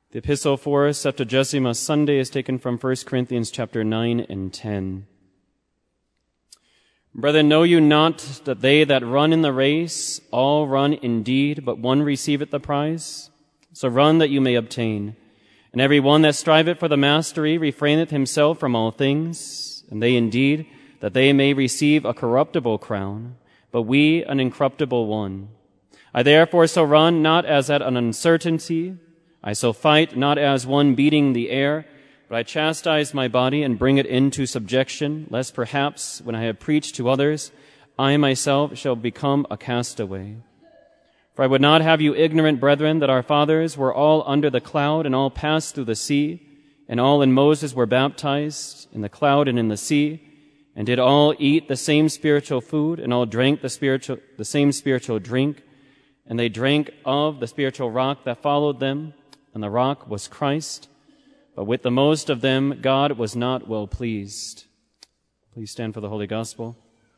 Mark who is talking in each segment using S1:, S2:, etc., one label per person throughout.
S1: The epistle for Septuagesimas Sunday is taken from 1 Corinthians chapter 9 and 10. Brethren, know you not that they that run in the race all run indeed, but one receiveth the prize? So run that you may obtain. And every one that striveth for the mastery refraineth himself from all things, and they indeed, that they may receive a corruptible crown, but we an incorruptible one. I therefore so run, not as at an uncertainty. I so fight, not as one beating the air, but I chastise my body and bring it into subjection, lest perhaps, when I have preached to others, I myself shall become a castaway. For I would not have you ignorant, brethren, that our fathers were all under the cloud and all passed through the sea, and all in Moses were baptized in the cloud and in the sea, and did all eat the same spiritual food, and all drank the same spiritual drink, and they drank of the spiritual rock that followed them, and the rock was Christ. But with the most of them God was not well pleased. Please stand for the Holy Gospel.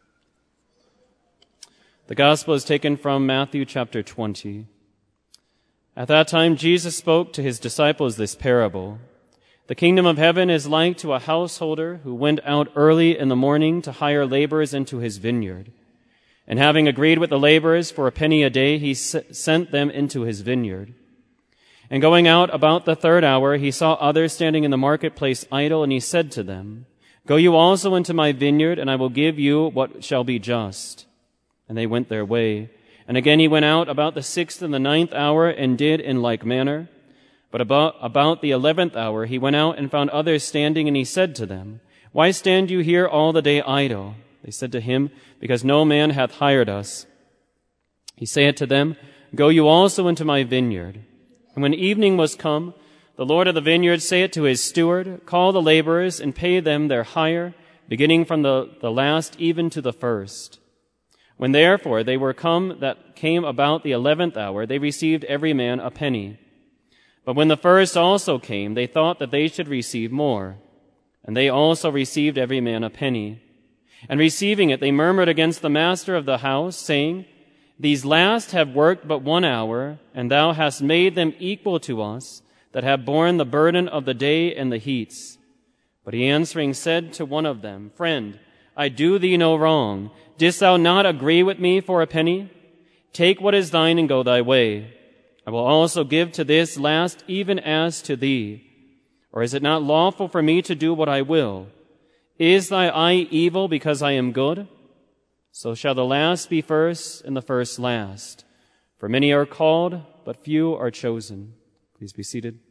S1: The Gospel is taken from Matthew chapter 20. At that time Jesus spoke to his disciples this parable. The kingdom of heaven is like to a householder who went out early in the morning to hire laborers into his vineyard. And having agreed with the laborers for a penny a day, he sent them into his vineyard. And going out about the third hour, he saw others standing in the marketplace idle, and he said to them, Go you also into my vineyard, and I will give you what shall be just. And they went their way. And again he went out about the 6th and the 9th hour, and did in like manner. But about the 11th hour he went out and found others standing, and he said to them, Why stand you here all the day idle? They said to him, Because no man hath hired us. He saith to them, Go you also into my vineyard. And when evening was come, the Lord of the vineyard saith to his steward, Call the laborers and pay them their hire, beginning from the last even to the first. When therefore they were come that came about the 11th hour, they received every man a penny. But when the first also came, they thought that they should receive more. And they also received every man a penny. And receiving it, they murmured against the master of the house, saying, These last have worked but 1 hour, and thou hast made them equal to us, that have borne the burden of the day and the heats. But he answering said to one of them, Friend, I do thee no wrong. Didst thou not agree with me for a penny? Take what is thine and go thy way. I will also give to this last even as to thee. Or is it not lawful for me to do what I will? Is thy eye evil because I am good? So shall the last be first and the first last. For many are called, but few are chosen. Please be seated.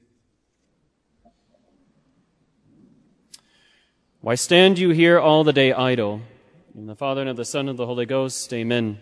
S1: Why stand you here all the day idle? In the Father and of the Son and of the Holy Ghost, amen.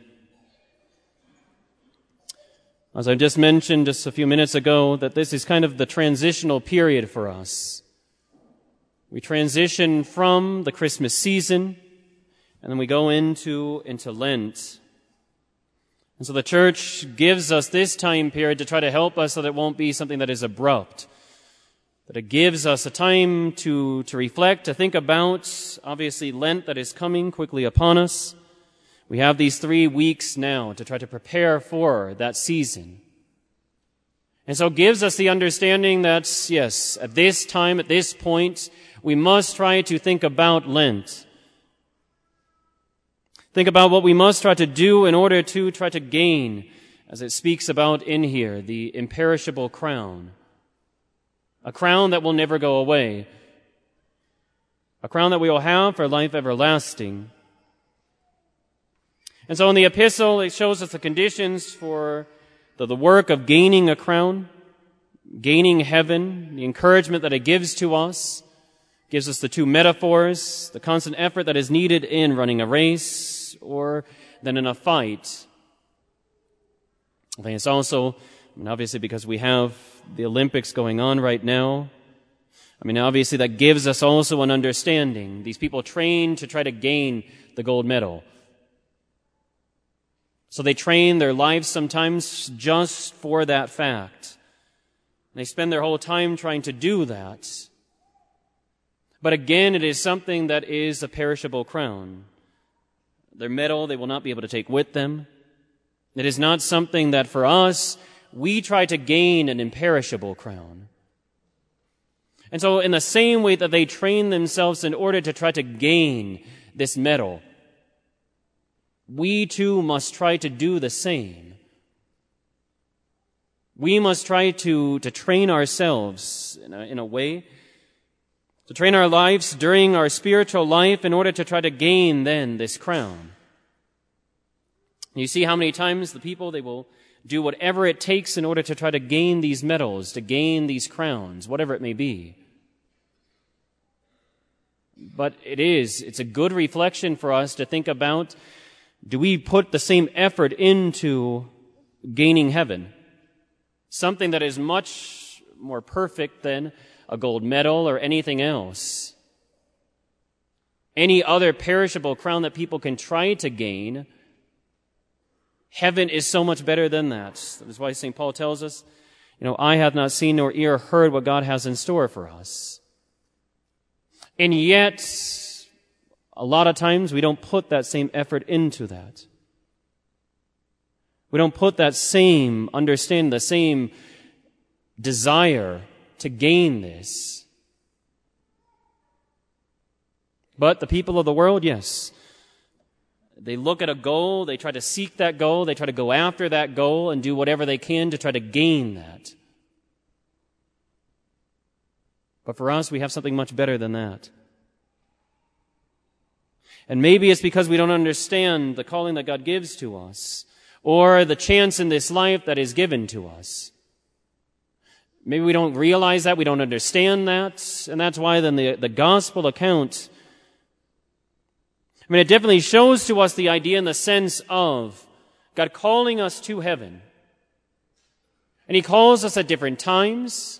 S1: As I just mentioned just a few minutes ago, that this is kind of the transitional period for us. We transition from the Christmas season, and then we go into Lent. And so the church gives us this time period to try to help us so that it won't be something that is abrupt. That it gives us a time to reflect, to think about, obviously, Lent that is coming quickly upon us. We have these 3 weeks now to try to prepare for that season. And so it gives us the understanding that, yes, at this time, at this point, we must try to think about Lent. Think about what we must try to do in order to try to gain, as it speaks about in here, the imperishable crown. A crown that will never go away. A crown that we will have for life everlasting. And so in the epistle, it shows us the conditions for the work of gaining a crown, gaining heaven, the encouragement that it gives to us. Gives us the 2 metaphors, the constant effort that is needed in running a race or then in a fight. I think it's also, obviously because we have the Olympics going on right now, obviously that gives us also an understanding. These people train to try to gain the gold medal. So they train their lives sometimes just for that fact. They spend their whole time trying to do that. But again, it is something that is a perishable crown. Their medal they will not be able to take with them. It is not something that for us, we try to gain an imperishable crown. And so in the same way that they train themselves in order to try to gain this medal, we too must try to do the same. We must try to train ourselves in a way, to train our lives during our spiritual life in order to try to gain then this crown. You see how many times the people, they will do whatever it takes in order to try to gain these medals, to gain these crowns, whatever it may be. But it's a good reflection for us to think about, do we put the same effort into gaining heaven? Something that is much more perfect than a gold medal or anything else. Any other perishable crown that people can try to gain, heaven is so much better than that. That is why St. Paul tells us, eye hath not seen nor ear heard what God has in store for us. And yet, a lot of times we don't put that same effort into that. We don't put that same understanding, the same desire to gain this. But the people of the world, yes, they look at a goal, they try to seek that goal, they try to go after that goal and do whatever they can to try to gain that. But for us, we have something much better than that. And maybe it's because we don't understand the calling that God gives to us, or the chance in this life that is given to us. Maybe we don't realize that, we don't understand that, and that's why then the gospel account, it definitely shows to us the idea in the sense of God calling us to heaven. And He calls us at different times.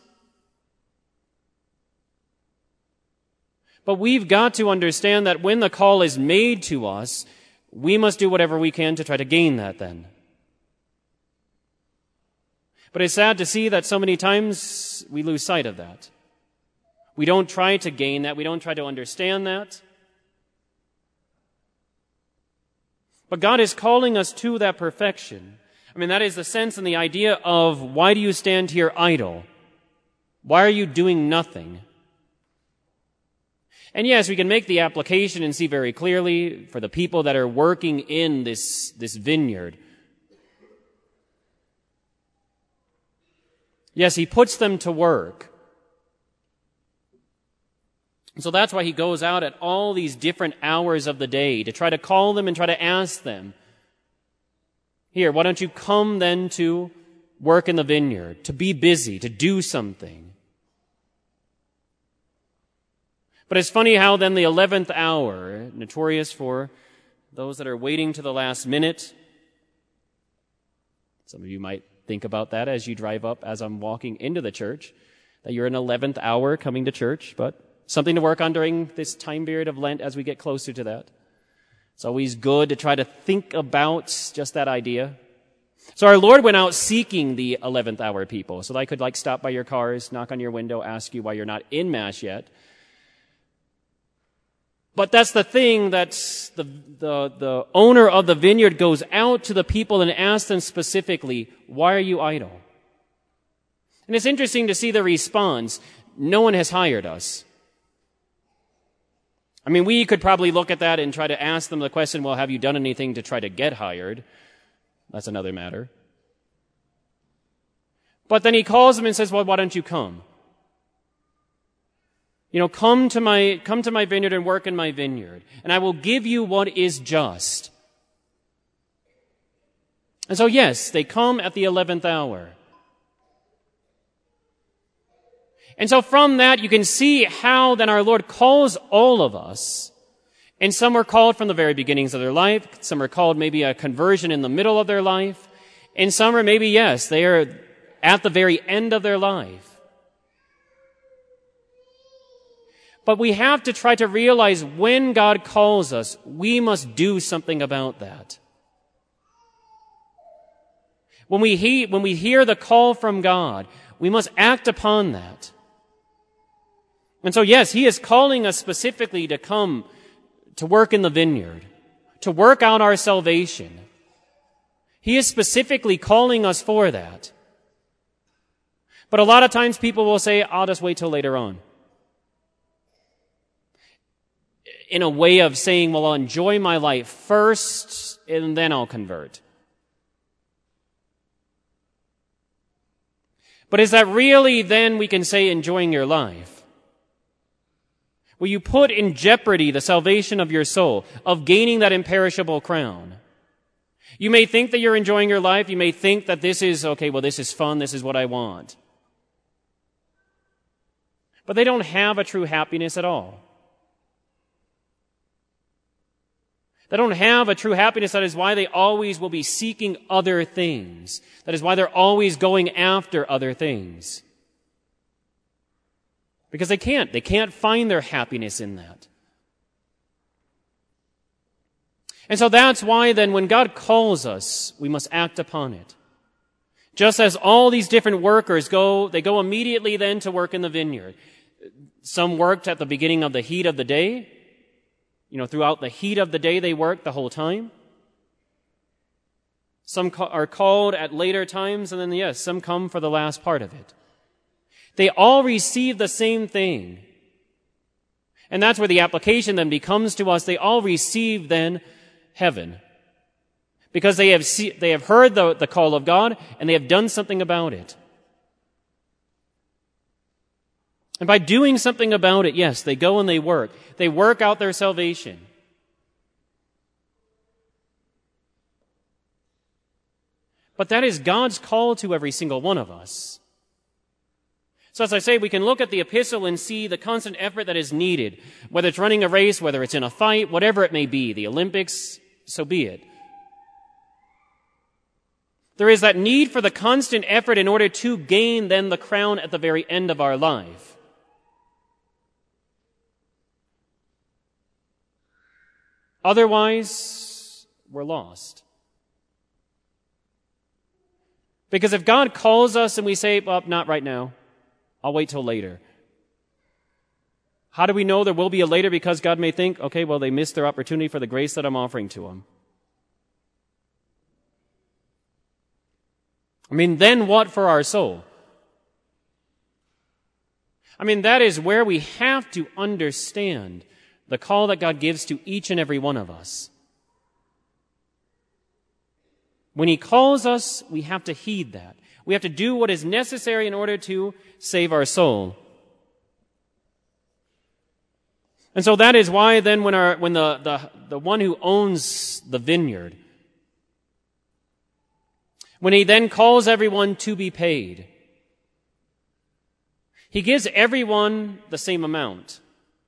S1: But we've got to understand that when the call is made to us, we must do whatever we can to try to gain that then. But it's sad to see that so many times we lose sight of that. We don't try to gain that. We don't try to understand that. But God is calling us to that perfection. That is the sense and the idea of, why do you stand here idle? Why are you doing nothing? And yes, we can make the application and see very clearly for the people that are working in this vineyard. Yes, He puts them to work. So that's why He goes out at all these different hours of the day to try to call them and try to ask them, here, why don't you come then to work in the vineyard, to be busy, to do something? But it's funny how then the 11th hour, notorious for those that are waiting to the last minute. Some of you might think about that as you drive up, as I'm walking into the church, that you're in 11th hour coming to church, but something to work on during this time period of Lent as we get closer to that. It's always good to try to think about just that idea. So our Lord went out seeking the 11th hour people. So I could stop by your cars, knock on your window, ask you why you're not in Mass yet. But that's the thing, that the owner of the vineyard goes out to the people and asks them specifically, why are you idle? And it's interesting to see the response. No one has hired us. We could probably look at that and try to ask them the question, well, have you done anything to try to get hired? That's another matter. But then He calls them and says, well, why don't you come? Come to my vineyard and work in my vineyard, and I will give you what is just. And so yes, they come at the 11th hour. And so from that, you can see how then our Lord calls all of us. And some are called from the very beginnings of their life. Some are called maybe a conversion in the middle of their life. And some are maybe, yes, they are at the very end of their life. But we have to try to realize when God calls us, we must do something about that. When we hear the call from God, we must act upon that. And so yes, He is calling us specifically to come to work in the vineyard, to work out our salvation. He is specifically calling us for that. But a lot of times people will say, I'll just wait till later on. in a way of saying, well, I'll enjoy my life first and then I'll convert. But is that really then we can say enjoying your life? Will you put in jeopardy the salvation of your soul, of gaining that imperishable crown? You may think that you're enjoying your life. You may think that this is, okay, well, this is fun. This is what I want. But they don't have a true happiness at all. They don't have a true happiness. That is why they always will be seeking other things. That is why they're always going after other things. Because they can't. They can't find their happiness in that. And so that's why then when God calls us, we must act upon it. Just as all these different workers go immediately then to work in the vineyard. Some worked at the beginning of the heat of the day. Throughout the heat of the day, they work the whole time. Some are called at later times, and then, some come for the last part of it. They all receive the same thing. And that's where the application then becomes to us. They all receive then heaven. Because they have heard the call of God, and they have done something about it. And by doing something about it, yes, they go and they work. They work out their salvation. But that is God's call to every single one of us. So as I say, we can look at the epistle and see the constant effort that is needed. Whether it's running a race, whether it's in a fight, whatever it may be, the Olympics, so be it. There is that need for the constant effort in order to gain then the crown at the very end of our life. Otherwise, we're lost. Because if God calls us and we say, well, not right now, I'll wait till later. How do we know there will be a later? Because God may think, okay, well, they missed their opportunity for the grace that I'm offering to them. Then what for our soul? That is where we have to understand the call that God gives to each and every one of us. When He calls us, we have to heed that. We have to do what is necessary in order to save our soul. And so that is why then when the one who owns the vineyard, when he then calls everyone to be paid, he gives everyone the same amount.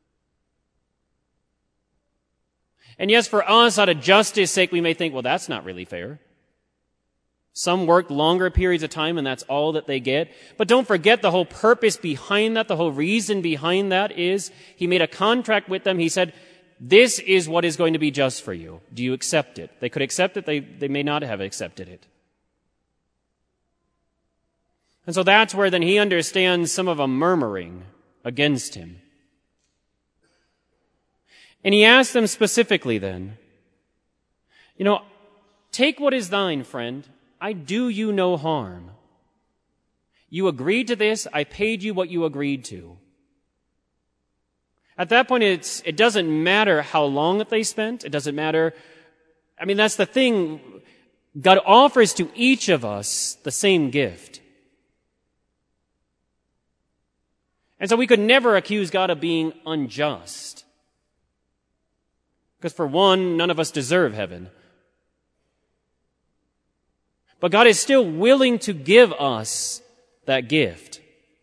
S1: And yes, for us, out of justice sake, we may think, well, that's not really fair. Some work longer periods of time and that's all that they get. But don't forget the whole purpose behind that, the whole reason behind that is He made a contract with them. He said, this is what is going to be just for you. Do you accept it? They could accept it. They may not have accepted it. And so that's where then He understands some of them murmuring against Him. And He asks them specifically then, take what is thine, friend. I do you no harm. You agreed to this. I paid you what you agreed to. At that point, it doesn't matter how long that they spent. It doesn't matter. That's the thing. God offers to each of us the same gift. And so we could never accuse God of being unjust. Because for one, none of us deserve heaven. But God is still willing to give us that gift.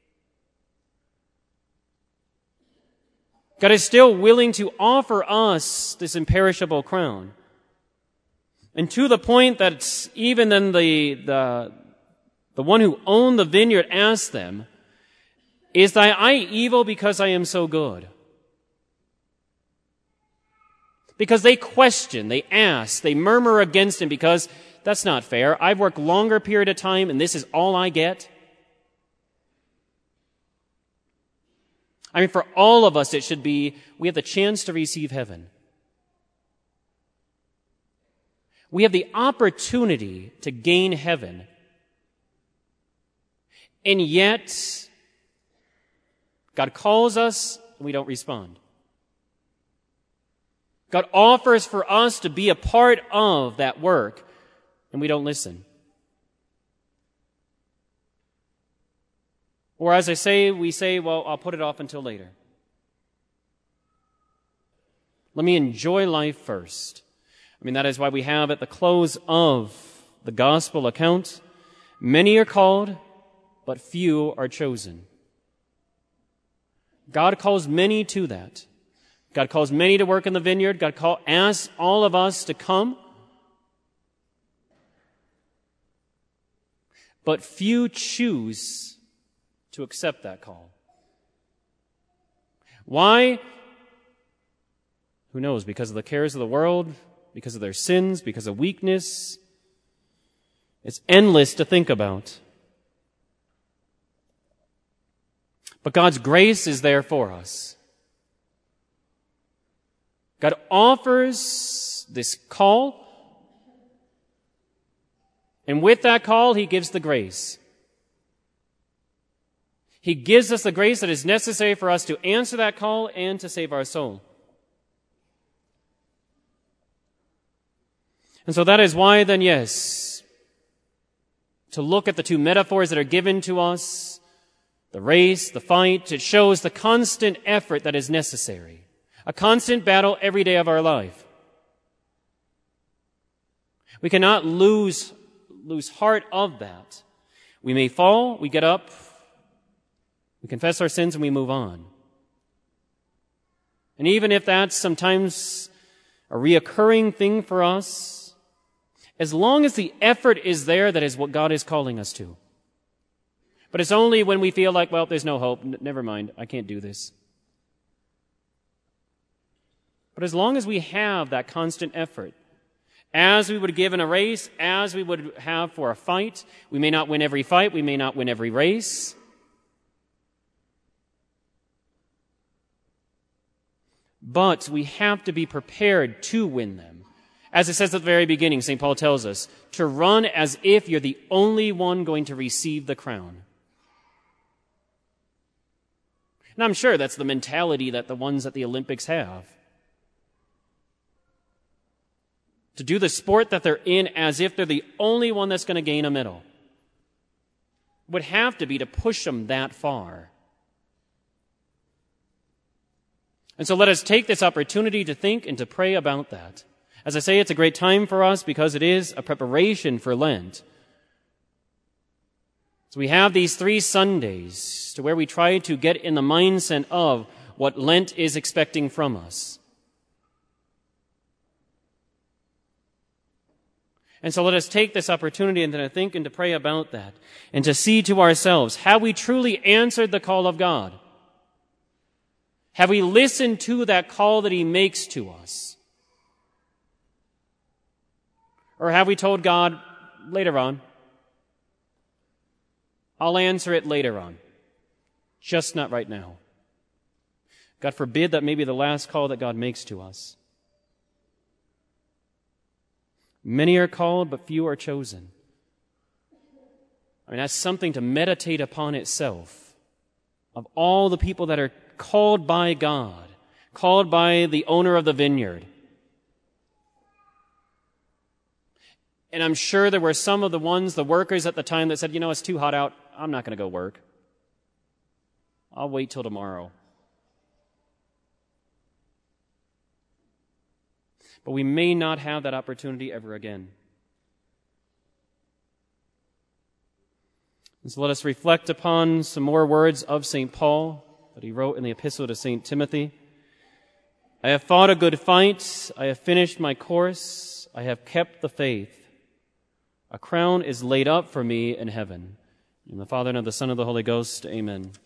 S1: God is still willing to offer us this imperishable crown. And to the point that even then the one who owned the vineyard asked them, is thy eye evil because I am so good? Because they question, they ask, they murmur against Him because that's not fair. I've worked longer period of time and this is all I get. For all of us it should be, we have the chance to receive heaven. We have the opportunity to gain heaven. And yet, God calls us and we don't respond. God offers for us to be a part of that work, and we don't listen. Or as we say, well, I'll put it off until later. Let me enjoy life first. That is why we have at the close of the gospel account, many are called, but few are chosen. God calls many to that. God calls many to work in the vineyard. God asks all of us to come. But few choose to accept that call. Why? Who knows? Because of the cares of the world, because of their sins, because of weakness. It's endless to think about. But God's grace is there for us. God offers this call, and with that call, He gives the grace. He gives us the grace that is necessary for us to answer that call and to save our soul. And so that is why then, yes, to look at the two metaphors that are given to us, the race, the fight, it shows the constant effort that is necessary. A constant battle every day of our life. We cannot lose heart of that. We may fall, we get up, we confess our sins, and we move on. And even if that's sometimes a reoccurring thing for us, as long as the effort is there, that is what God is calling us to. But it's only when we feel like, well, there's no hope, never mind, I can't do this. But as long as we have that constant effort, as we would give in a race, as we would have for a fight, we may not win every fight, we may not win every race. But we have to be prepared to win them. As it says at the very beginning, St. Paul tells us, to run as if you're the only one going to receive the crown. And I'm sure that's the mentality that the ones at the Olympics have. To do the sport that they're in as if they're the only one that's going to gain a medal. Would have to be to push them that far. And so let us take this opportunity to think and to pray about that. As I say, it's a great time for us because it is a preparation for Lent. So we have these 3 Sundays to where we try to get in the mindset of what Lent is expecting from us. And so let us take this opportunity and to think and to pray about that and to see to ourselves, have we truly answered the call of God? Have we listened to that call that He makes to us? Or have we told God, later on, I'll answer it later on, just not right now. God forbid that may be the last call that God makes to us. Many are called, but few are chosen. That's something to meditate upon itself. Of all the people that are called by God, called by the owner of the vineyard. And I'm sure there were some of the workers at the time that said, it's too hot out, I'm not going to go work. I'll wait till tomorrow. But we may not have that opportunity ever again. And so let us reflect upon some more words of St. Paul that he wrote in the Epistle to St. Timothy. I have fought a good fight. I have finished my course. I have kept the faith. A crown is laid up for me in heaven. In the Father, and of the Son, and of the Holy Ghost. Amen.